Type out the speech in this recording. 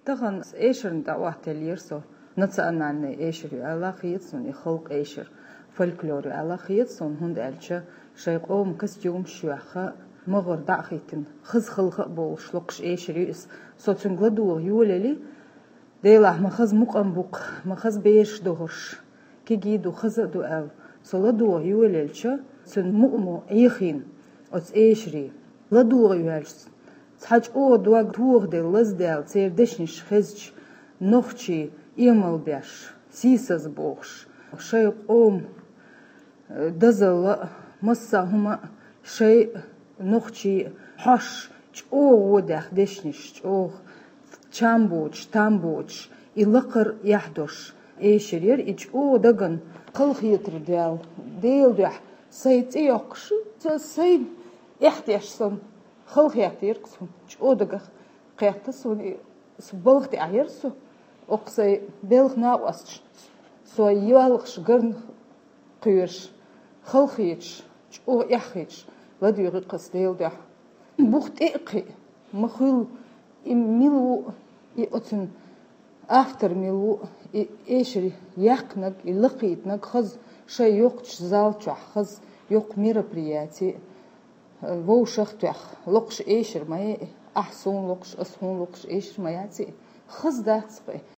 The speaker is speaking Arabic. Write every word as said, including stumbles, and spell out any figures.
تغن إيشرن دعوات اليرسو نتصنع عن إيشر على خيطون يخلق إيشر فولكلور على خيطون هند ألشة شيء قوم كستيوم شوخة مغر دعخيتن خز خلق بولش لقش إيشر يس صوتن غدو يوللي ديله مخز مقام بق مخز بيش دهش كي جيدو خز دو أو صلدو يوللشة سن مقمو يخين أس إيشري لدو يولش تحج أو دواق توغ دي لزدال تير دشنش خزج نوخشي إيمال بيش سيسز بوخش شيء قوم دزل مسا هما شيء نوخشي حش أو ودخ دشنش أو تشامبوش تامبوش إلقر يحدش إيشرير إج أو دقن خلق يتر ديال ديل دح سيت إيقش سيد إحتياش سن خلق يحتير قسم أو دقخ قيتس وني سبلغت عيرسو أقصي بلغ ناقص سو يالغش قرن قيرش خلقيتش أو يحيتش ودي رقص ديل دح بوخت إيقي مخيل ميلو يأتن أفتر ميلو إيشري يحقنك يلقيتنك خز شيء يوقش زالتش خز يوق ميربرياتي وو شختح لقش إيشر ما أحسون لقش أسهون لقش إيشر ما ياتي خز داتسقي